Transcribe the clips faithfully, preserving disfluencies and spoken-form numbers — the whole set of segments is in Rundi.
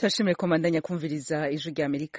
turashimire komandanya kumviriza ijwi rya Amerika.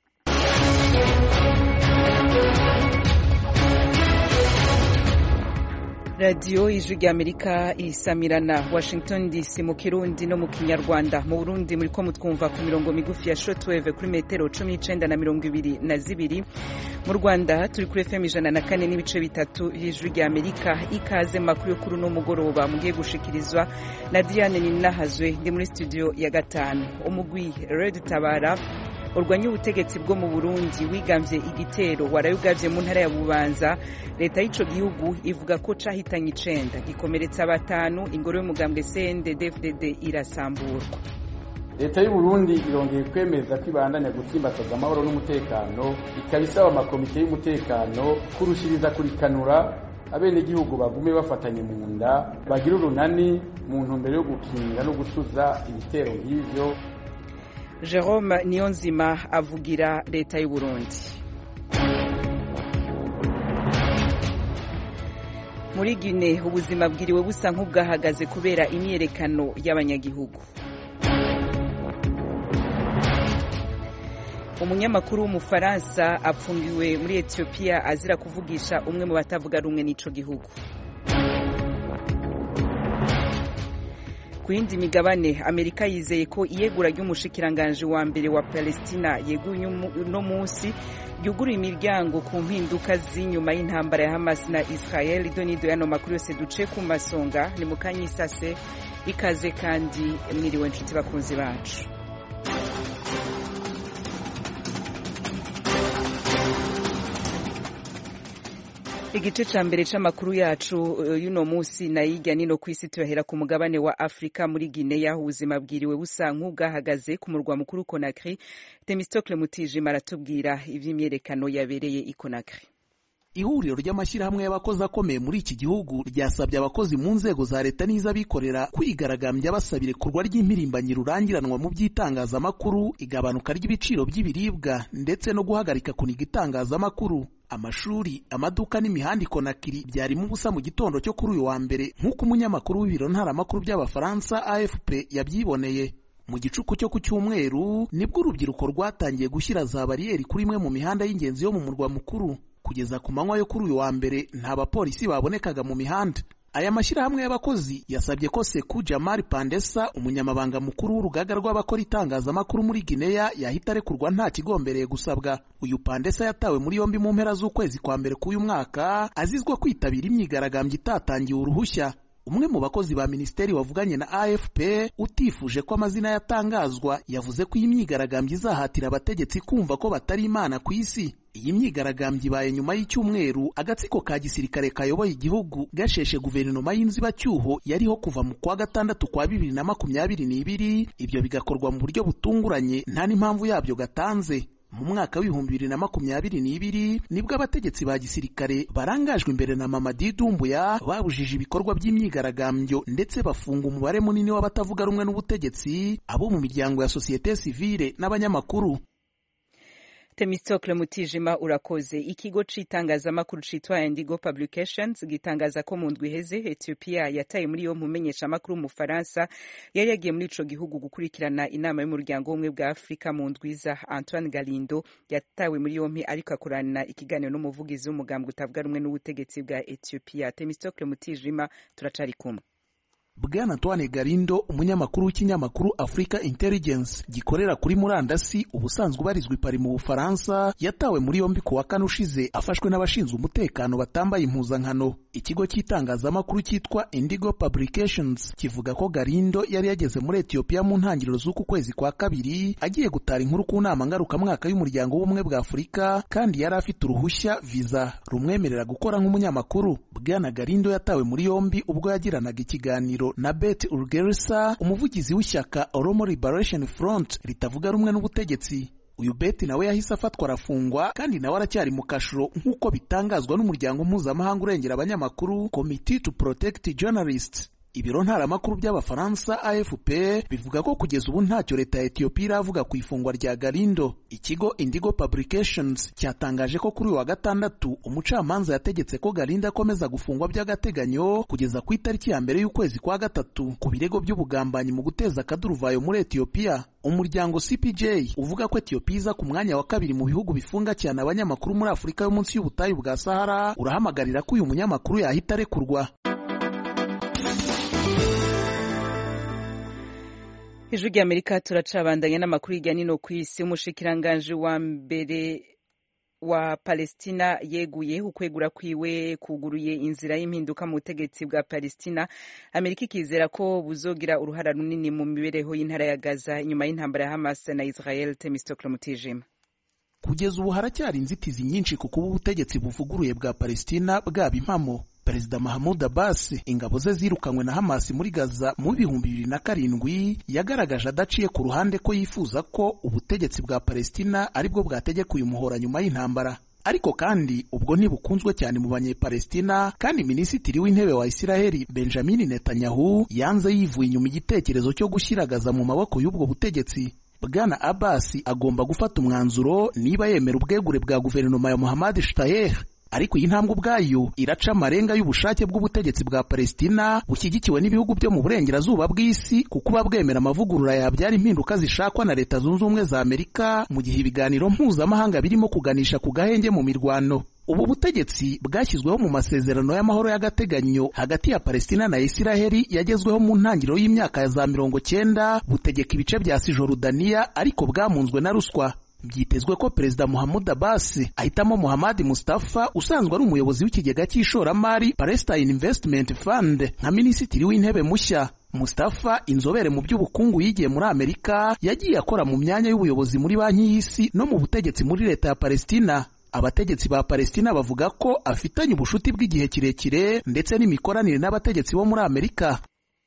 Radio ijwi rya Amerika isamirana Washington D C mu Kirundi no mu Kinyarwanda. Mu Burundi muri ko mutwumva ku mirongo migufi ya shortwave kuri metero cumi n'icenda na mirongo ibiri na zibiri. Mu Rwanda turi kuri F M ijana na kane n'ibice bitatu y'ijwi rya Amerika. Ikaze makuru yo kuri no mugoroba mugiye gushikirizwa na Diane Ninahazwe ndi muri studio ya gatanu. Umugwi Red Tabara urwanya ubutegetsi bwo mu Burundi wigamvye igitero warayugavye mu ntara ya Bubanza. Leta y'ico gihugu ivuga ko cahitanye icenda gikomeretsa batanu. Ingoro y'umugambwe C N D D F D D irasamburwa. Leta y'u Burundi irongeye kwemeza ko ibandanya gutsimbataza amahoro n'umutekano, ikabisaba amakomite y'umutekano kurushiriza kurikanura abene igihugu bagume bafatanye mu nda bagira urunani mu ntumbero yo gukinga no gutuza ibitero nk'ivyo. Jerome Niyonzima avugira leta y'u Burundi. Muri Guinea ubuzima bwiriwe busa nk'ubwahagaze kubera imyerekano y'abanyagihugu. Umunyamakuru w'Umufaransa apfungiwe muri Ethiopia azira kuvugisha umwe mu batavuga rumwe n'ico gihugu. Ku yindi migabane Amerika yizeye ko iyegura ry'umushikiranganje wa mbere wa Palestina yeguye no munsi yuguruye imiryango ku mpinduka z'inyuma y'intambara ya Hamas na Israel. Donido yano makuru yose duce ku masonga ni mukanyisase. Ikaze kandi mwiriwe nshuti bakunzi bacu. Igice ca mbere c'amakuru yacu yuno musi na yijya nino kwisi tuhera ku mugabane wa Afrika. Muri Guinea ubuzima bwiriwe busa nk'ubwahagaze ku murwa mukuru Conakry. Themistocle Mutijima aratubwira ivy'imyerekano yabereye i Conakry. Ihuriro ry'amashyirahamwe y'abakozi akomeye muri iki gihugu ryasabye abakozi mu nzego za leta n'iz'abikorera kwigaragambya basabire kurwa ry'impirimbanyi rurangiranwa mu by'itangazamakuru, igabanuka ry'ibiciro by'ibiribwa ndetse no guhagarika kuniga itangazamakuru. Amashuri, amaduka n'imihanda Conakry byarimo ubusa mu gitondo cyo kuri uyu wa mbere nk'uko umunyamakuru w'ibiro ntaramakuru by'abafaransa A F P yabyiboneye. Mu gicuku cyo ku cyumweru nibwo urubyiruko rwatangiye gushyira za bariyeri kuri imwe mu mihanda y'ingenzi yo mu murwa mukuru. Kugeza ku manywa yo kuri uyu wa mbere nta bapolisi babonekaga mu mihanda. Aya mashyirahamwe y'abakozi yasabye ko Sekou Jamal Pandessa, umunyamabanga mukuru w'urugaga rw'abakora itangazamakuru muri Guinea, yahita arekurwa nta kigombereye gusabwa. Uyu Pandessa yatawe muri yombi mu mpera z'ukwezi kwa mbere k'uyu mwaka azizwa kwitabira imyigaragambyo itatangiwe uruhushya. Umwe mu bakozi ba ministeri wavuganye na A F P utifuje ko amazina yatangazwa yavuze ko iyi myigaragambyo izahatira abategetsi kumva ko batari imana ku isi. Iyi myigaragambyo ibaye nyuma y'icyumweru agatsiko ka gisirikare kayoboye igihugu gasheshe guverinoma y'inzibacyuho yariho kuva mu kwa gatandatu kwa bibiri na makumyabiri n'ibiri. Ibyo bigakorwa mu buryo butunguranye nta n'impamvu yabyo gatanze. Mu mwaka w'ibihumbi bibiri na makumyabiri n'ibiri nibwo abategetsi ba gisirikare barangajwe imbere na Mamadi Doumbouya babujije ibikorwa by'imyigaragambyo ndetse bafunga umubare munini w'abatavuga rumwe n'ubutegetsi, abo mu miryango ya societe civile n'abanyamakuru. Themistocle Mutijima urakoze. Ikigo c'itangazamakuru citwa Indigo Publications gitangaza ko mu ndwi heze Ethiopia yataye muri yo mumenyesha makuru mu Faransa yari yagiye muri ico gihugu gukurikirana inama y'umuryango w'umwe bwa Afrika mu ndwiza. Antoine Galindo yatawe muri yompi ariko akorana ikiganiro n'umuvugizi w'umugambwe utavuga rumwe n'ubutegetsi bwa Ethiopia. Themistocle Mutijima turacari kumwe. Bwana Antoine Galindo, umunyamakuru w'ikinyamakuru Africa Intelligence gikorera kuri murandasi ubusanzwe ubarizwa i Paris mu Bufaransa, yatawe muri yombi ku wa kane ushize afashwe n'abashinzwe umutekano batambaye impuzankano. Ikigo cy'itangazamakuru cyitwa Indigo Publications kivuga ko Galindo yari yageze muri Ethiopia mu ntangiriro z'uku kwezi kwa kabiri agiye gutara inkuru ku nama ngarukamwaka y'umuryango w'ubumwe bwa Afurika, kandi yari afite uruhushya visa rumwemerera gukora nk'umunyamakuru. Bwana Galindo yatawe muri yombi ubwo yagiranaga ikiganiro na Beth Urgersa, umuvugizi w'ishyaka Oromo Liberation Front ritavuga rumwe n'ubutegetsi. Uyu Beth nawe yahise afatwa arafungwa, kandi nawe aracyari mu kashuro nk'uko bitangazwa n'umuryango mpuzamahanga urengera abanyamakuru Committee to Protect Journalists. Ibiro ntaramakuru by'Abafaransa A F P bivuga ko kugeza ubu ntacyo leta ya Ethiopia iravuga ku ifungwa rya Galindo. Ikigo Indigo Publications cyatangaje ko kuri uyu wa gatandatu umucamanza yategetse ko Galindo akomeza gufungwa by'agateganyo kugeza ku itariki ya mbere y'ukwezi kwa gatatu ku birego by'ubugambanyi mu guteza akaduruvayo muri Ethiopia. Umuryango C P J uvuga ko Ethiopia iza ku mwanya wa kabiri mu bihugu bifunga cyane abanyamakuru muri Afurika yo munsi y'ubutayu bwa Sahara urahamagarira ko uyu munyamakuru yahita arekurwa. Ijwi ry'Amerika turacabandanya n'amakuru hirya no ku isi. Umushikiranganje wa mbere wa Palestina yeguye ukwegura kwiwe kuguruye inzira y'impinduka mu butegetsi bwa Palestina. Amerika ikizera ko buzogira uruhara runini mu mibereho y'intara ya Gaza inyuma y'intambara ya Hamas na Israel. Temistokle Mutijima. Kugeza ubu haracyari inzitizi nyinshi ku kuba ubutegetsi buvuguruye bwa Palestina bwaba impamo. Perezida Mahmoud Abbas ingabo ze zirukanywe na Hamas muri Gaza mu bihumbi bibiri na karindwi yagaragaje adaciye ku ruhande ko yifuza ko ubutegetsi bwa Palestina aribwo bwategeka uyu muhora nyuma y'intambara. Ariko kandi ubwo ntibukunzwe cyane mu banyepalestina, kandi minisitiri w'intebe wa Isiraheli Benjamin Netanyahu yanze yivuye inyuma igitekerezo cyo gushyira Gaza mu maboko y'ubwo butegetsi. Bwana Abbas agomba gufata umwanzuro niba yemera ubwegure bwa guverinoma ya Mohammad Shtayyeh. Ariko iyi ntambwe ubwayo iraca amarenga y'ubushake bw'ubutegetsi bwa Palestina bushyigikiwe n'ibihugu byo mu burengerazuba bw'isi kuko babwemera amavugurura yabyara impinduka zishakwa na Leta Zunze Ubumwe za Amerika mu gihe ibiganiro mpuzamahanga birimo kuganisha ku gahenge mu mirwano. Ubu butegetsi bwashyizweho mu masezerano y'amahoro y'agateganyo hagati ya Palestina na Isiraheli yagezweho mu ntangiriro y'imyaka ya za mirongo cyenda, butegeka ibice bya Cisjordania ariko bwamunzwe na ruswa. Byitezwe ko Perezida Mahmoud Abbas ahitamo Mohammad Mustafa usanzwe ari umuyobozi w'ikigega cy'ishoramari Palestine Investment Fund nka minisitiri w'intebe mushya. Mustafa, inzobere mu by'ubukungu yigiye muri Amerika, yagiye akora mu myanya y'ubuyobozi muri banki y'isi no mu butegetsi muri leta ya Palestina. Abategetsi ba Palestina bavuga ko afitanye ubushuti bw'igihe kirekire ndetse n'imikoranire n'abategetsi bo muri Amerika.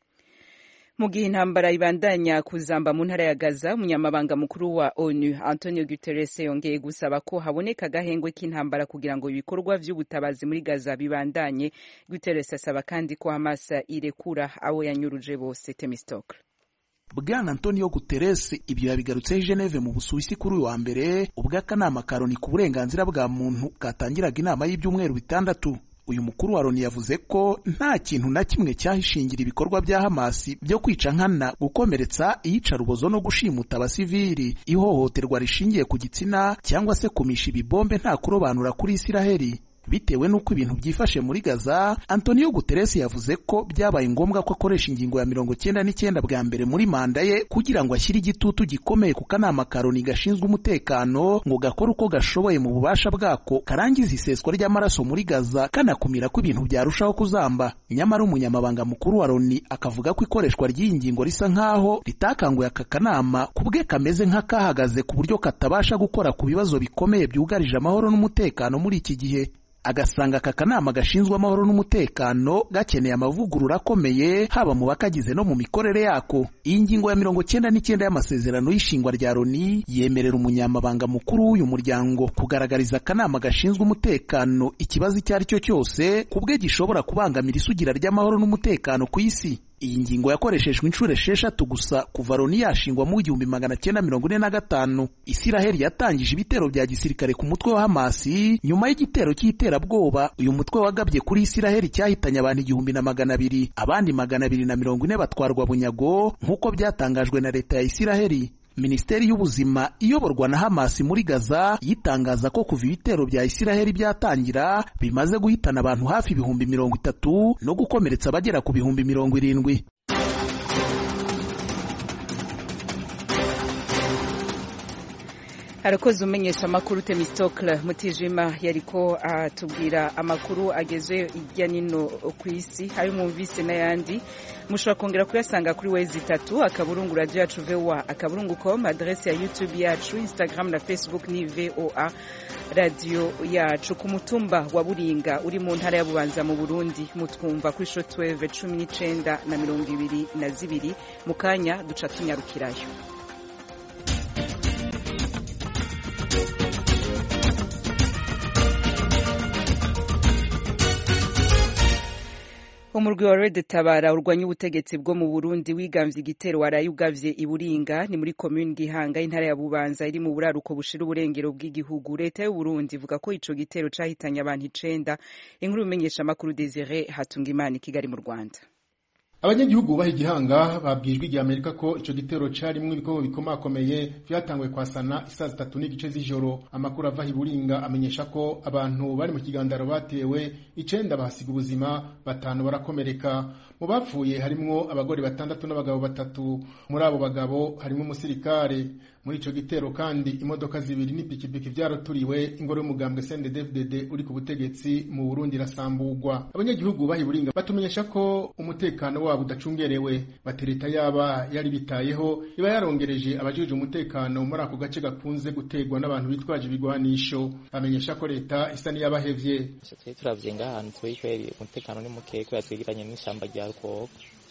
Mu gihe intambara ibandanya kuzamba mu ntara ya Gaza, umunyamabanga mukuru wa ONU Antonio Guterres yongeye gusaba ko haboneka agahengwe k'intambara kugira ngo ibikorwa by'ubutabazi muri Gaza bibandanye. Guterres asaba kandi ko Hamas irekura abo yanyuruje bose. Temistokle. Bwana Antonio Guterres ibyo yabigarutse i Geneve mu Busuwisi kuri uyu wa mbere ubwo akanama ka Loni ku burenganzira bwa muntu katangiraga inama y'ibyumweru bitandatu. Uyu mukuru wa Loni yavuze ko nta kintu na kimwe cyahishingira ibikorwa bya Hamas byo kwica nkana, gukomeretsa, iyicarubozo no gushimuta abasivili, ihohoterwa rishingiye ku gitsina cyangwa se kumisha ibibombe nta kurobanura kuri Isiraheli. Bitewe n'uko ibintu byifashe muri Gaza, Antonio Guterres yavuze ko byabaye ngombwa ko akoresha ingingo ya mirongo cyenda n'icyenda bwa mbere muri manda ye kugira ngo ashyire igitutu gikomeye ku kanama ka Loni gashinzwe umutekano ngo gakore uko gashoboye mu bubasha bwako karangiza iseswa ry'amaraso muri Gaza kanakumira ko ibintu byarushaho kuzamba. Nyamara umunyamabanga mukuru wa Loni akavuga ko ikoreshwa ry'iyi ngingo risa nkaho ritakanguye aka kanama kubwe kameze nk'akahagaze ku buryo katabasha gukora ku bibazo bikomeye byugarije amahoro n'umutekano muri iki gihe. Agasanga aka kanama gashinzwe amahoro n'umutekano gakeneye amavugurura akomeye haba mu bakagize no mu mikorere yako. Iyi ngingo ya mirongo cyenda n'icyenda y'amasezerano y'ishingwa rya Loni yemerera umunyamabanga mukuru w'uyu muryango kugaragariza akanama gashinzwe umutekano ikibazo icyo ari cyo cyose kubwe gishobora kubangamira isugira ry'amahoro n'umutekano ku isi. Iyi ngingo yakoreshejwe inshuro esheshatu gusa kuva Loni yashingwa mu igihumbi magana cyenda mirongo ine na gatanu. Isiraheli yatangije ibitero bya gisirikare ku mutwe wa Hamas nyuma y'igitero cy'iterabwoba uyu mutwe wagabye kuri Isiraheli cyahitanye abantu igihumbi na magana abiri, abandi magana abiri na mirongo ine batwarwa bunyago nk'uko byatangajwe na leta ya Isiraheli. Minisiteri y'ubuzima iyoborwa na Hamas muri Gaza yitangaza ko kuva ibitero bya Isiraheli byatangira bimaze guhitana abantu hafi ibihumbi mirongo itatu no gukomeretsa abagera ku bihumbi mirongo irindwi. Harakoze umenyesha amakuru Temistokle Mutijima yariko atubwira amakuru ageze irya nino ku isi hari mwumvise n'ayandi mushobora kongera kuyasanga kuri wezi itatu akaburungu radio yacu V O A akaburungu com, adresse ya YouTube yacu, Instagram na Facebook ni V O A radio yacu. Ku mutumba wa Buringa uri mu ntara ya Bubanza mu Burundi mutwumva kuri shortwave cumi n'icenda na mirongo ibiri na zibiri. Mu kanya duca tunyarukirayo. umurwi wa Red Tabara urwanya ubutegetsi bwo mu Burundi wigamvye igitero waraye ugavye iburinga ni muri commune Gihanga intara ya Bubanza iri mu buraruko bushira uburengero bw'igihugu. Leta y'u Burundi ivuga ko ico gitero cahitanye abantu icenda. Inkuru bimenyesha makuru Desire Hatungimana Kigali mu Rwanda. Abanyagihugu baha Igihanga babwijwe igihe Amerika ko ico gitero cari mu bikobo bikomakomeye vyatangwe kwasana isaha zitatu n'igice z'ijoro. Amakuru ava iburinga amenyesha ko abantu bari mu kigandaro batewe icenda bahasiga ubuzima, batanu barakomereka. Mu bapfuye harimwo abagore batandatu n'abagabo batatu. Muri abo bagabo harimwo umusirikare. Muri ico gitero kandi imodoka zibiri n'ipikipiki vyaroturiwe. Ingoro y'umugambwe C N D D F D D uri ku butegetsi mu Burundi rasambugwa. Abanyagihugu baha iburinga batumenyesha ko umutekano wabo udacungerewe, batereta yaba yari bitayeho iba yarongereje abajije umutekano muri ako gace gakunze gutegwa n'abantu bitwaje ibigwanisho. Bamenyesha ko leta isa niyabahevye. Turavye ngahantu twikwereye umutekano ni muke ko yatwigiranye n'ishamba rya Rukoko.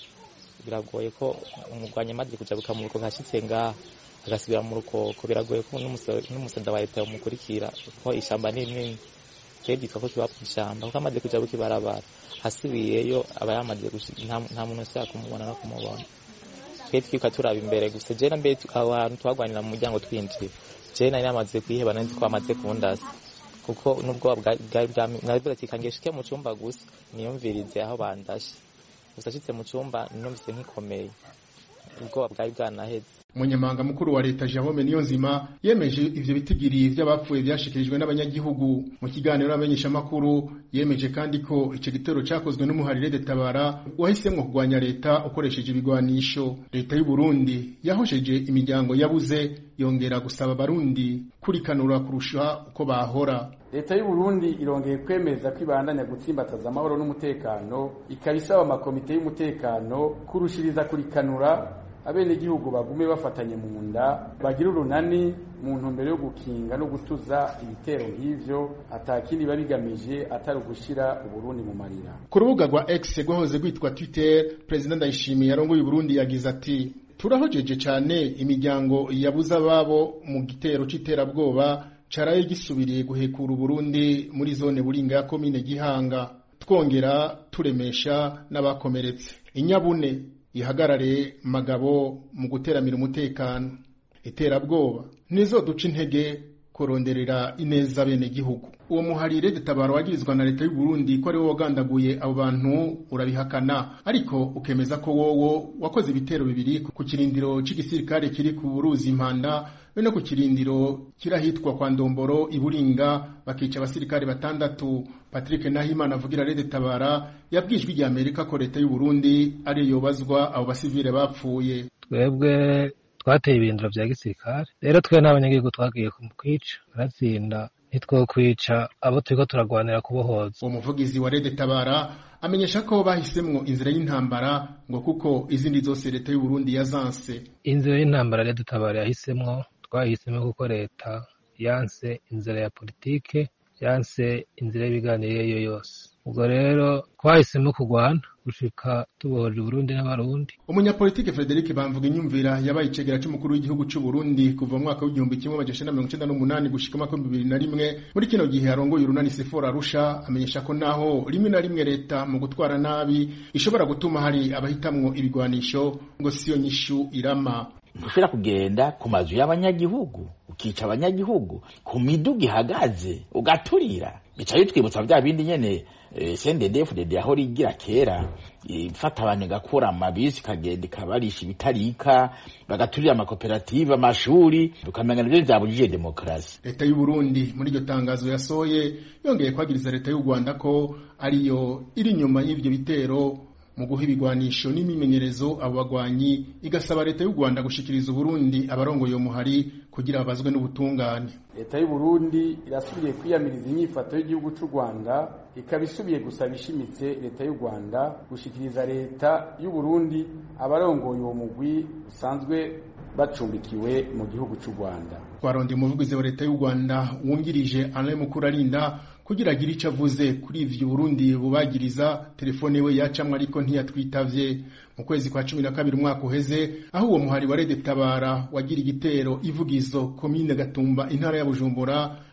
Biragoye ko umugwanya maze kujabuka mu Rukoko hashitse ngaha agasubira mu Rukoko, biragoye ko n'umusenda wa leta umukurikira ko ishamba nini tweditwa ko kiba ishamba kuko amaze kujabuka ibarabara hasubiyeyo aba yamaze nta muntu ushaka kumubona no kumubona. Twe twika turaba imbere gusa je na mbere abantu twagwanira mu muryango twinjira je nari namaze kwiheba nandi twamaze kundasa kuko nubwo bwari bwami nabirati kangeshike mu cyumba gusa niyumvirize aho bandashe gusa cyitse mu cyumba numvise nkikomeye ubwo bwari bwanaheze. Umunyamabanga mukuru wa leta Jérôme Niyonzima yemeje ivyo bitigiri vy'abapfuye byashikirijwe n'abanyagihugu. Mu kiganiro amenyesha makuru yemeje kandi ko ico gitero cyakozwe n'umuhari Red Tabara wahisemwe kugwanya leta ukoresheje ibigwanisho. Leta y'u Burundi yahosheje imiryango yabuze yongera gusaba abarundi kurikanura kurusha uko bahora. Leta y'u Burundi irongeye kwemeza ko ibandanya gutsimbataza amahoro n'umutekano, ikabisaba amakomite y'umutekano kurushiriza kurikanura abene igihugu bagume bafatanye mu nda, bagira urunani mu ntumbero yo gukinga no gutuza ibitero nk'ivyo atakindi babigamije atari ugushira Uburundi mu marira. Ku rubuga rwa X rwahoze rwitwa Twitter, President Ndayishimiye yarongoye Burundi yagize ati turahojeje cyane imiryango yabuza babo mu gitero c'iterabwoba caraye gisubiriye guhekura Burundi muri zone Buringa ya commune Gihanga, twongera turemesha n'abakomeretse. Inyabune ihagarare magabo mu guteramira umutekano. Iterabwoba nizo duca intege kuronderera ineza bene gihugu. Uwo muhari Red Tabara wagirizwa na leta y'u Burundi ko ari wo wagandaguye abo bantu urabihakana, ariko ukemeza ko wowo wakoze ibitero bibiri ku kirindiro c'igisirikare kiri ku Buruzi Impanda bene ku kirindiro kirahitwa kwa Ndomboro iburinga bakica abasirikare batandatu. Patrick Nahimana avugira Red Tabara yabwijwe igihe Amerika ko leta y'u Burundi ari yobazwa abo basivile bapfuye. Twebwe twateye ibindiro vya gisirikare, rero twe n'abanyagihugu twagiye kumukwica aratsinda nitwo kwica abo turiko turagwanira kubohoza. Umuvugizi wa Red Tabara amenyesha ko bahisemwo inzira y'intambara ngo kuko izindi zose leta y'u Burundi yazanse. Inzira y'intambara Red Tabara yahisemwo, twahisemwo kuko leta yanse inzira ya politike, yanse inzira y'ibiganiro iyo yose. Ubwo rero twahisemo kugwana gushika tubohoje Burundi n'abarundi. Umunyapolitike Frederic Bamvuga inyumvira yabaye icegera c'umukuru w'igihugu c'u Burundi kuva mu mwaka w'igihumbi kimwe amajana mirongo icenda n'umunani gushika mu mwaka w'ibihumbi bibiri na rimwe. Muri kino gihe arongoye urunani Sephora Arusha amenyesha ko naho rimwe na rimwe leta mu gutwara nabi ishobora gutuma hari abahitamwo ibigwanisho ngo siyo nyishu irama. Ntushobora kugenda ku mazu y'abanyagihugu ukica abanyagihugu ku miduga ihagaze ugaturira. Bica bitwibutsa vya bindi nyene C N D D F D D aho rigira kera ifata abantu gakura amabisi kagenda kabarisha ibitarika bagaturira amakoperative amashuri tukamenya nivyo byabujije demokrasi. Leta y'u Burundi muri iryo tangazo yasoye yongeye kwagiriza leta y'u Rwanda ko ariyo iri nyuma y'ivyo bitero mu guha ibigwanisho n'imimenyerezo abo bagwanyi, igasaba leta y'u Rwanda gushikiriza Burundi abarongoye uwo muhari kugira babazwe n'ubutungane. Leta y'u Burundi irasubiye kwiyamiriza inyifato y'igihugu cy'u Rwanda, ikabisubiye gusaba ishimitse leta y'u Rwanda gushikiriza leta y'u Burundi abarongoye uwo mugwi usanzwe bacumbikiwe mu gihugu cy'u Rwanda. Twaronde umuvugizi wa leta y'u Rwanda wungirije Alain Mukurarinda kugira agira ico avuze kuri ivyo Burundi bubagiriza. Telefone we yacamwe ariko ntiyatwitavye. Mu kwezi kwa cumi na kabiri umwaka uheze aho uwo muhari wa Red Tabara wagira igitero ivugizo komine Gatumba intara ya Bujumbura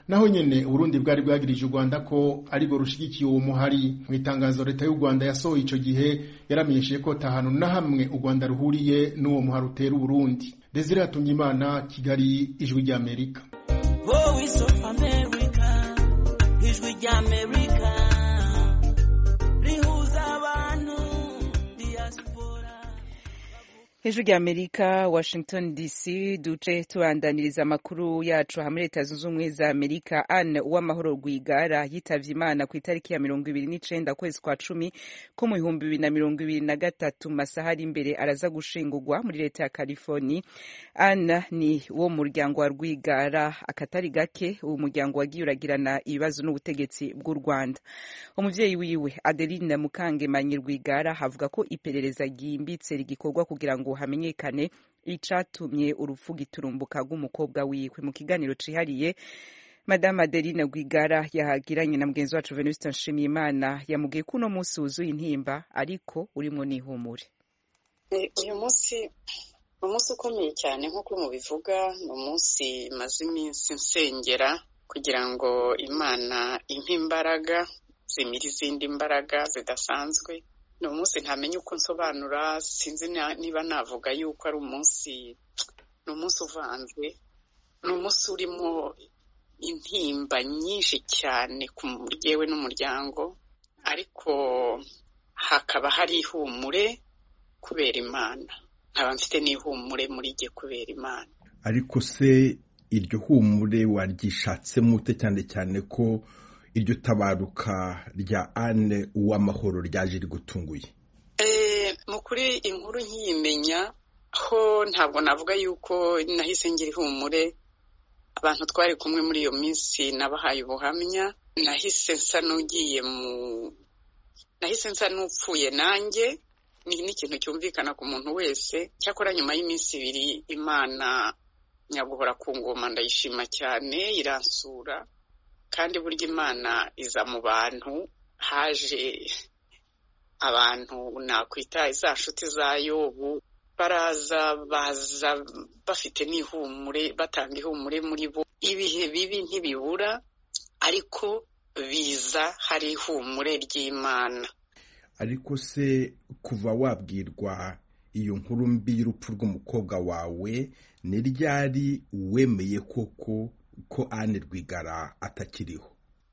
naho nyene Burundi bwari bwagirije u Rwanda ko arigo rushigikiye uwo muhari. Mu itangazo leta y'u Rwanda yasohoye ico gihe yaramenyesheje ko tahanu na hamwe u Rwanda ruhuriye n'uwo muhari utera Burundi. Desire Hatungimana, Kigali, Ijwi rya Amerika. Voice of America, Ijwi rya Amerika. Ijwi rya Amerika, Washington D C. Duce tubandaniriza amakuru yacu hamwe Leta Zunze Ubumwe za Amerika. Anne Uwamahoro Rwigara yitavye Imana ku itariki ya mirongo ibiri n'icenda kwezi kwa cumi ko mu bihumbi bibiri na mirongo ibiri na gatatu masaha ari imbere araza gushingurwa muri leta ya California. Anne ni wo muryango wa Rwigara akatari gake uwo muryango wagiye uragirana ibibazo n'ubutegetsi bw'u Rwanda. Umuvyeyi wiwe Adeline Mukangemanyi Rwigara havuga ko iperereza ryimbitse rigikorwa kugira ngo hamenyekane icatumye urupfu giturumbuka rw'umukobwa wiwe. Mu kiganiro cihariye Madame Adeline Rwigara yahagiranye na mugenzi wacu Venuste Nshimiyimana yamubwiye ko uno munsi wuzuye intimba ariko urimo n'ihumure. Uyu munsi umunsi ukomeye cyane nk'uko mubivuga, ni umunsi maze iminsi nsengera kugira ngo Imana impe imbaraga zimira izindi mbaraga zidasanzwe. Ni umunsi ntamenye uko nsobanura, sinzi niba navuga yuko ari umunsi, ni umunsi uvanzwe, ni umunsi urimo intimba nyinshi cyane ku muryewe n'umuryango, ariko hakaba hari ihumure kubera Imana. Nkaba mfite n'ihumure muri jye kubera Imana. Ariko se iryo humure waryishatsemo ute, cyane cyane ko iryo tabaruka rya Anne Uwamahoro ryaje rigutunguye? Eh, mukuri inkuru nkiyimenya ho ntabwo navuga yuko nahise ngira ihumure. Abantu twari kumwe muri iyo minsi nabahaye ubuhamya, nahise nsa n'ugiye mu nahise nsa n'upfuye nanjye. Ni n'ikintu cyumvikana ku muntu wese. Cyakora nyuma y'iminsi ibiri Imana nyaguhora ku ngoma ndayishima cyane, iransura. Kandi burya Imana iza mu bantu, haje abantu nakwita za nshuti za Yobu, baraza baza bafite n'ihumure, batanga ihumure muri bo. Ibihe bibi ntibibura, ariko biza hari ihumure ry'Imana. Ariko se kuva wabwirwa iyo nkuru mbi y'urupfu rw'umukobwa wawe, ni ryari wemeye koko ko Anne Rwigara atakiriho?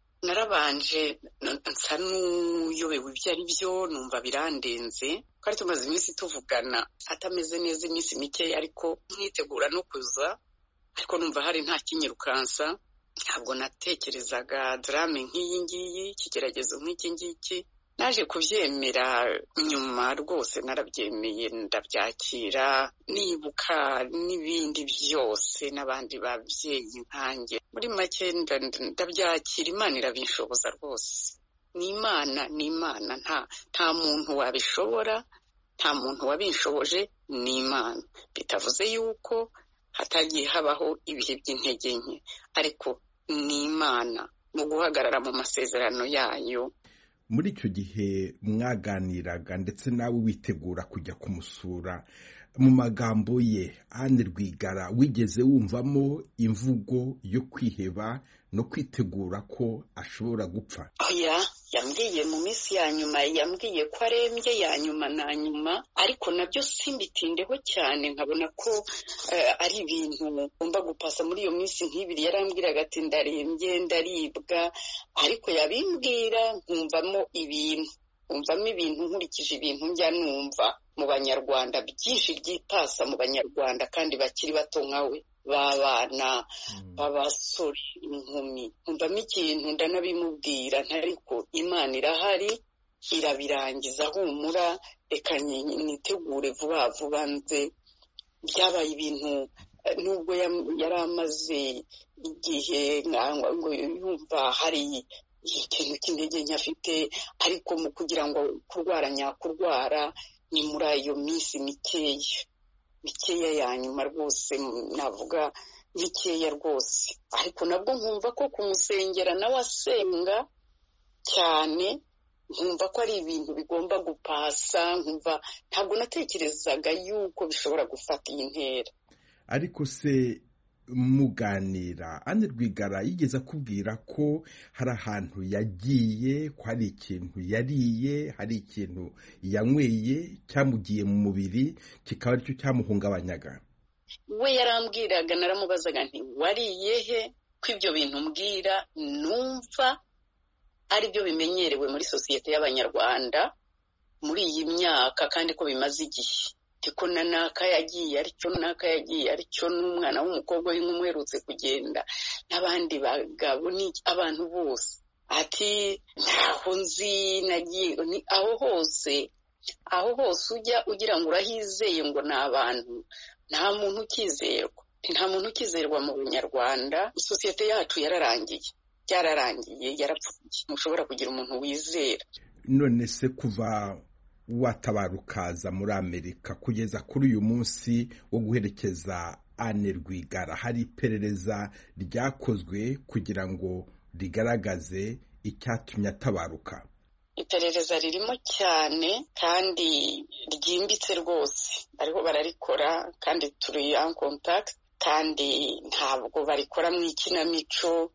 Narabanje nsa n'uyobewe ibyo ari byo, numva birandenze. Twari tumaze iminsi tuvugana atameze neza iminsi mike, ariko mwitegura no kuza, ariko numva hari nta kinyirukansa. Ntabwo natekerezaga drame nk'iyi ngiyi, ikigeragezo nk'iki ngiki. Naje kubyemera nyuma, rwose narabyemeye ndabyakira, nibuka n'ibindi byose n'abandi babyeyi nkanjye. Muri make ndabyakira, Imana irabinshoboza rwose. Ni Imana, ni Imana, nta nta muntu wabishobora, nta muntu wabinshoboje, ni Imana. Bitavuze yuko hatagiye habaho ibihe by'intege nke, ariko ni Imana mu guhagarara mu masezerano yayo. Muri icyo gihe mwaganiraga ndetse nawe witegura kujya kumusura, mu magambo ye Anne Rwigara wigeze wumvamo imvugo yo kwiheba no kwitegura ko ashobora gupfa? Oya, yambwiye mu minsi ya nyuma, yambwiye ko arembye ya nyuma na nyuma, ariko nabyo simbitindeho cyane, nkabona ko uh, ari ibintu ngomba gupasa muri iyo minsi nk'ibiri. Yarambwiraga ati ndarembye, ndaribwa, ariko yabimbwira nkumvamo ibintu, nkumvamo ibintu nkurikije ibintu njya numva mu Banyarwanda, byinshi byipasa mu Banyarwanda kandi bakiri bato nkawe, babana babasore inkumi. Nkumvamo ikintu ndanabimubwira, ariko Imana irahari irabirangiza, humura, reka nitegure vuba vuba nze. Byabaye ibintu, nubwo yari amaze igihe ngo yumva hari ikintu cy'intege nke afite, ariko mu kugira ngo kurwara nyakurwara ni muri ayo minsi mikeya mikeya ya nyuma, rwose navuga mikeya rwose. Ariko nabwo nkumva ko kumusengera nawe asenga cyane, nkumva ko ari ibintu bigomba gupasa, nkumva ntabwo natekerezaga yuko bishobora gufata iyi ntera. Ariko se muganira Anne Rwigara yigeze akubwira ko hari ahantu yagiye, ko hari ikintu yariye, hari ikintu yanyweye cyamugiye mu mubiri kikaba aricyo cyamuhungabanyaga? We yarambwiraga, naramubazaga nti wariye he, ko ibyo bintu mbwira numva ari byo bimenyerewe muri sosiyete y'Abanyarwanda muri iyi myaka, kandi ko bimaze igihe. Tiko na naka yagiye aricyo naka yagiye aricyo n'umwana w'umukobwa w'inkumwerutse kugenda n'abandi bagabo ni abantu bose. Ati ntaho nzi nagiye ni aho hose, aho hose ujya ugira ngo urahizeye ngo ni abantu, nta muntu ukizerwa, nta muntu ukizerwa mu Bunyarwanda. Sosiyete yacu yararangiye, byararangiye, yarapfuye. Mushobora kugira umuntu wizera. None se kuva watabarukaza muri Amerika kugeza kuri uyu munsi wo guherekeza Anne Rwigara, hari iperereza ryakozwe kugira ngo rigaragaze icyatumye atabaruka? Iperereza ririmo cyane kandi ryimbitse rwose, ariho bararikora kandi turi en contact, kandi ntabwo barikora mu ikinamico.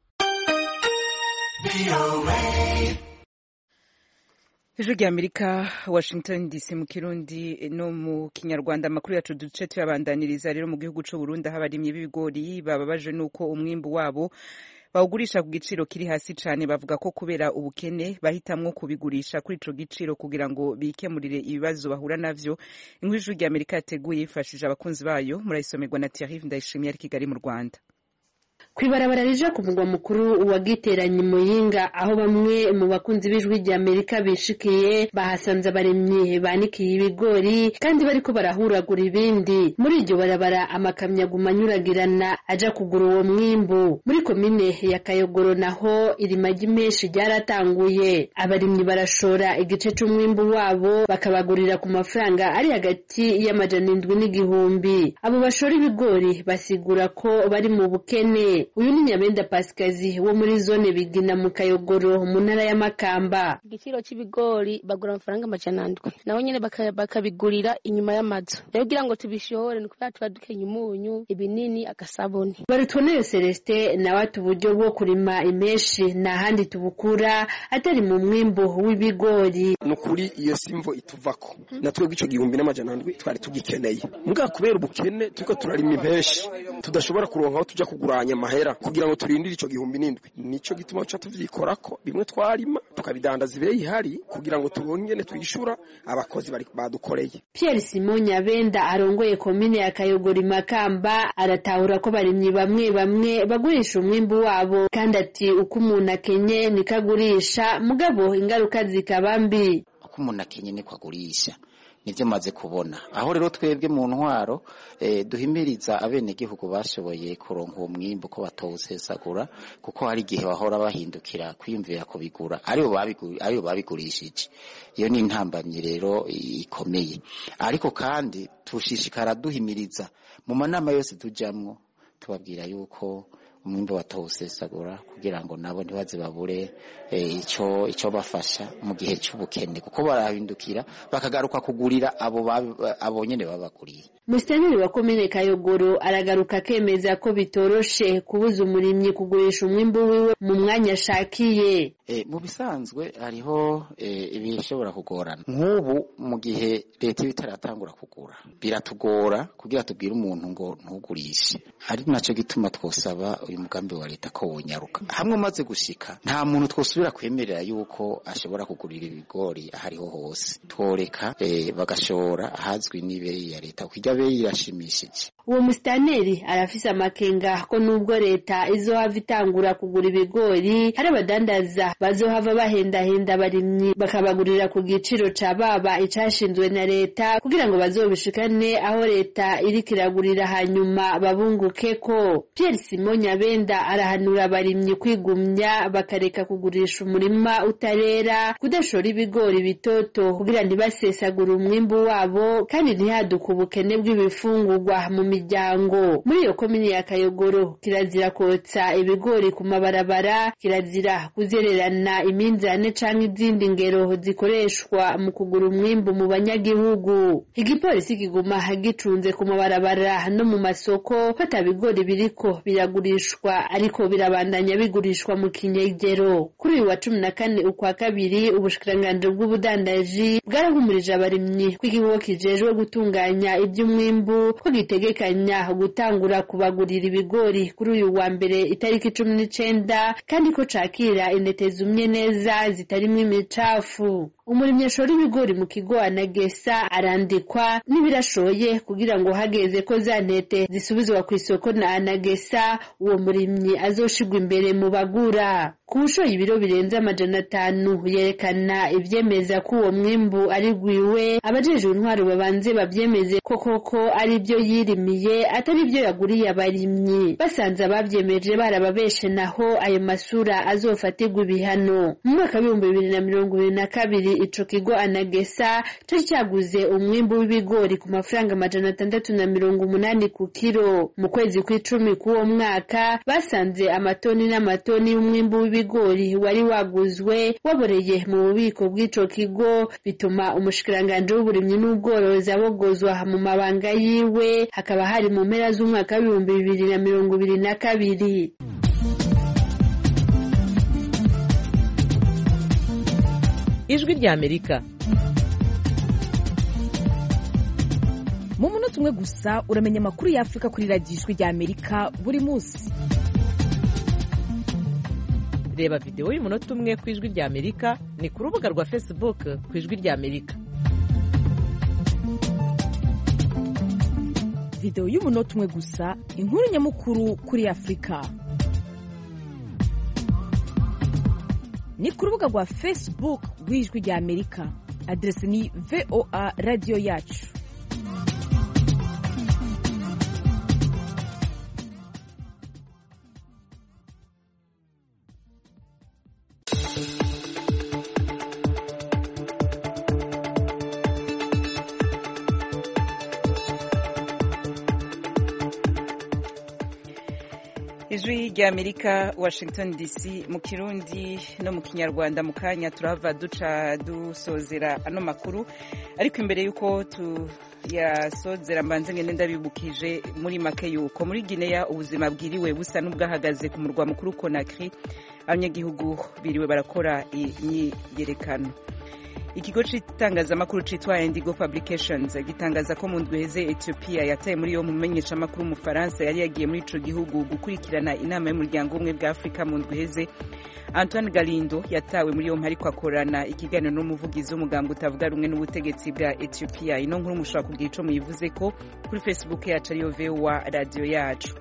Ijwi ry'Amerika, Washington D C, mu Kirundi no mu Kinyarwanda. Amakuru yacu duce tuyabandaniriza rero mu gihugu cy'u Burundi, aho abarimyi b'ibigori bababaje nuko umwimbu wabo bawugurisha ku giciro kiri hasi cyane. Bavuga ko kubera ubukene bahitamwo kubigurisha kuri ico giciro kugira ngo bikemurire ibibazo bahura navyo. Inkuru y'Ijwi ry'Amerika yateguye yifashije abakunzi bayo, murayisomerwa na Thierry Ndayishimiye ari Kigali mu Rwanda. Kwibarabara rije ku mugwa mukuru wa Giteranye Muyinga, aho bamwe mu bakunzi b'Ijwi ry'Amerika bishikiye bahasanze abaremyi banikiye ibigori kandi bariko barahuragura ibindi. Muri iryo barabara amakamyo agumanyuragirana aja kugura uwo mwimbu. Muri komine ya Kayogoro naho irimagi menshi ryaratanguye. Abarimyi barashora igice c'umwimbu wabo bakabagurira ku mafaranga ari hagati y'amajana indwi n'igihumbi. Abo bashora ibigori basigura ko bari mu bukene. Uyu ni Nyabenda Pasikazi wo muri zone Bigina mu Kayogoro mu ntara ya Makamba. Igiciro c'ibigori bagura amafaranga amajana ndwi, naho nyene bakabigurira inyuma y'amazu. Rero kugira ngo tubishore ni kubera tuba dukenye umunyu, ibinini, agasabuni. Barutwoneyo Celestin nawe ati uburyo bwo kurima imeshi na handi tubukura atari mu mwimbo w'ibigori. Nukuri iyo simvo ituvako natwe gico gihumbi n'amajana ndwi twari tugikeneye. Muga kubera ubukene turiko turarima imeshi tudashobora kuronka aho tuja kuguranya mahera kugira ngo turindire ico gihumbi n'indwi. Nico gituma cyo tuvyikorako bimwe twarima tukabidandaza ibeyi hari kugira ngo turongene twishura abakozi bari badukoreye. Pierre Simon Nyabenda arongoye komine ya Kayogoro Makamba aratahura ko barimyi bamwe bamwe bagurisha umwimbu wabo, kandi ati uko umuntu akenye nikagurisha, mugabo ingaruka zikabambi. Uko umuntu akenye nikagurisha nivyo maze kubona. Aho rero twebwe mu ntwaro eh, duhimiriza abene gihugu bashoboye kuronka uwo mwimbo ko batawusesagura, kuko hari igihe bahora bahindukira kwiyumvira kubigura aribo babigura aribo babigurishije. Iyo ni intambamye rero ikomeye, ariko kandi tushishikara duhimiriza mu manama yose tujamwo tubabwira yuko umwimbo batawusesagura kugira ngo nabo ntibaze babure ico ico bafasha mu gihe cy'ubukene, kuko barahindukira bakagaruka kugurira abo abo nyene babaguriye. Musitanteri wa komine Kayogoro aragaruka kemeza ko bitoroshe kubuza umurimyi kugurisha umwimbu wiwe mu mwanya ashakiye. E, mu bisanzwe hariho e, ibishobora kugorana. Nk'ubu mu gihe leta bitaratangura kugura biratugora kugira tubwire umuntu ngo ntugurishe. Ari naco gituma twosaba uyu mugambi wa leta ko wonyaruka. Hamwe maze gushika nta muntu twosubira kwemerera yuko ashobora kugurira ibigori ahariho hose. Tworeka e, bagashora ahazwi n'ibere ya leta kugira beyi irashimishije. Uwo musitanteri arafise amakenga ko nubwo leta izohava itangura kugura ibigori, hari abadandaza bazohava bahendahenda abarimyi bakabagurira ku giciro ca baba icashinzwe na leta kugira ngo bazobishikane aho leta iriko iragurira hanyuma babungukeko. Pierre Simon Nyabenda arahanura abarimyi kwigumya bakareka kugurisha umurima utarera, kudashora ibigori bitoto kugira ntibasesagure umwimbu wabo, kandi ntihaduka ubukene bw'ibifungurwa mu miryango. Muri iyo komine ya Kayogoro kirazira kotsa ibigori ku mabarabara, kirazira kuzererana iminzane canke izindi ngero zikoreshwa mu kugura umwimbu mu banyagihugu. Igipolisi kiguma gicunze ku mabarabara no mu masoko ko atabigori biriko biragurishwa ariko birabandanya bigurishwa mu kinyegero. Kuri uyu wa cumi na kane ukwa kabiri ubushikiranganji bw'ubudandaji bwarahumurije abarimyi ko igihugu kijejwe gutunganya iby'umwimbu ko gitegekanya gutangura kubagurira ibigori kuri uyu wa mbere itariki cumi n'icenda kandi ko cakira intete zumye neza zitarimwo imicafu. Umurimyi ashora ibigori mu kigo Anagesa arandikwa n'ibirashoye kugira ngo hageze ko za ntete zisubizwa ku isoko na Anagesa uwo murimyi azoshigwa imbere mu bagura. Ku bushoye ibiro birenze amajana atanu yerekana ivyemeza ko uwo mwimbu ari gwiwe, abajejwe intwaro babanze bavyemeze ko koko ari byo yirimiye atari byo yaguriye abarimyi. Basanze abavyemeje barababeshe naho ayo masura azofatirwa ibihano. Mu mwaka w'ibihumbi bibiri na mirongo ibiri na kabiri ico kigo Anagesa cari cyaguze umwimbu w'ibigori ku mafaranga amajana atandatu na mirongo umunani ku kiro. Mu kwezi kw'icumi k'uwo mwaka basanze amatoni n'amatoni y'umwimbu w'ibigori wari waguzwe waboreye mu bubiko bw'ico kigo, bituma umushikiranganje w'uburimyi n'ubworozi abogozwa mu mabanga yiwe. Hakaba hari mu mpera z'umwaka w'ibihumbi bibiri na mirongo ibiri na kabiri. Ijwi rya Amerika. Mu munota umwe gusa uramenya amakuru ya Afrika kuri radiyo Ijwi rya Amerika buri munsi. Reba video y'umunota umwe ku Ijwi rya Amerika ni ku rubuga rwa Facebook ku Ijwi rya Amerika. Video y'umunota umwe gusa, inkuru nyamukuru kuri Afrika. Ni ku rubuga rwa Facebook rw'Ijwi rya Amerika. Adresi ni V O A Radio Yacu. Ijwi rya Amerika, Washington D C, mu Kirundi no mu Kinyarwanda. Mu kanya turava duca dusozera ano makuru, ariko imbere yuko tu yasozera mbanze ngene ndabibukije muri make yuko muri Guinea ubuzima bwiriwe busa n'ubwahagaze ku murwa mukuru Conakry. Abanyagihugu biriwe barakora imyiyerekano. Ikigo cy'itangazamakuru cyitwa Indigo Publications gitangaza ko mu ndwi heze Ethiopia yataye muri yo mumenyesha makuru mu Faransa yari yagiye muri ico gihugu gukurikirana inama y'umuryango umwe bwa Afrika. Mu ndwi heze Antoine Galindo yatawe muri yo ariko akorana ikiganiro n'umuvugizi w'umugambwe utavuga rumwe n'ubutegetsi bwa Ethiopia. Ino nkuru mushobora kugira ico muyivuze ko kuri Facebook yacu ariyo V O A Radio Yacu.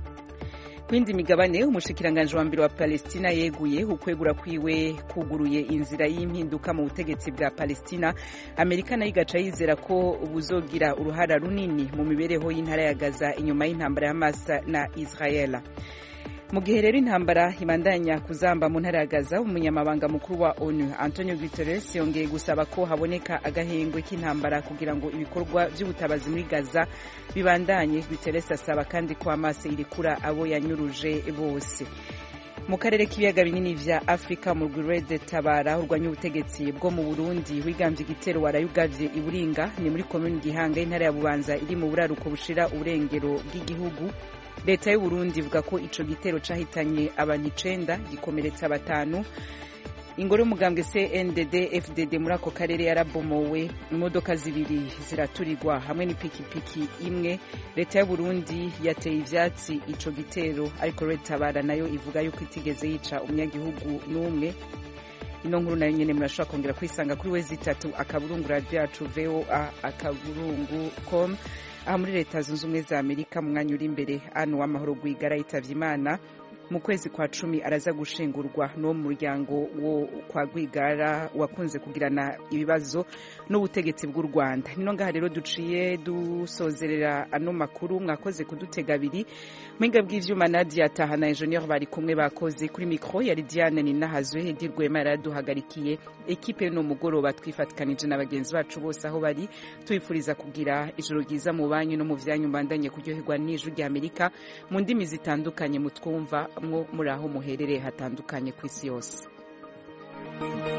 Kwindi migabane umushikiranganje wa mbere wa Palestina yeguye ukwegura kwiwe kuguruye inzira y'impinduka mu butegetsi bwa Palestina. Amerika nayo igaca yizera ko ubuzogira uruhara runini mu mibereho y'intara ya Gaza inyuma y'intambara ya Hamas na Israel. Mu gihe rero intambara ibandanya kuzamba mu ntara ya Gaza, umunyamabanga mukuru wa ONU Antonio Guterres yongeye gusaba ko haboneka agahengwe k'intambara kugira ngo ibikorwa by'ubutabazi muri Gaza bibandanye. Guterres asaba kandi ko Hamas irekura abo yanyuruje bose. Mu karere k'ibiyaga binini vya Afrika, mu Red Tabara urwanya ubutegetsi bwo mu Burundi wigambye igitero warayugavye iburinga ni muri commune Gihanga intara ya Bubanza iri mu buraruko bushira uburengero bw'igihugu. Leta y'u Burundi ivuga ko ico gitero cahitanye abantu icenda gikomeretsa batanu. Ingoro y'umugambwe C N D D F D D muri ako karere yarabomowe, imodoka zibiri ziraturirwa hamwe n'ipikipiki imwe. Leta y'u Burundi yateye ivyatsi ico gitero, ariko Red Tabara nayo ivuga yuko itigeze yica umunyagihugu n'umwe. Ino nkuru nayo nyene murashobora kongera kwisanga kuri wezi itatu akaburungu radio yacu V O A akaburungu com. Aha muri Leta Zunze Ubumwe za Amerika mu mwanya uri imbere Anne Uwamahoro Rwigara yitavye Imana. mu kwezi kwa cumi araza gushingurwa no mu muryango wo kwa Rwigara wakunze kugirana ibibazo n'ubutegetsi bw'u Rwanda. Nino ngaha rero duciye dusozerera ano makuru, mwakoze kudutega abiri mwinga bw'ivyuma Nadia Tahana Engineer bari kumwe bakoze kuri micro ya Diane Ninahazwe Hedi Rwema yaraduhagarikiye. Ekipe no mugoroba twifatikanije n'abagenzi bacu bose aho bari, twifuriza kugira ijoro ryiza mu banyu no mu vyanyu mbandanye kuryoherwa n'ijwi rya Amerika mu ndimi zitandukanye mutwumva mwo muri aho muherereye hatandukanye ku isi yose.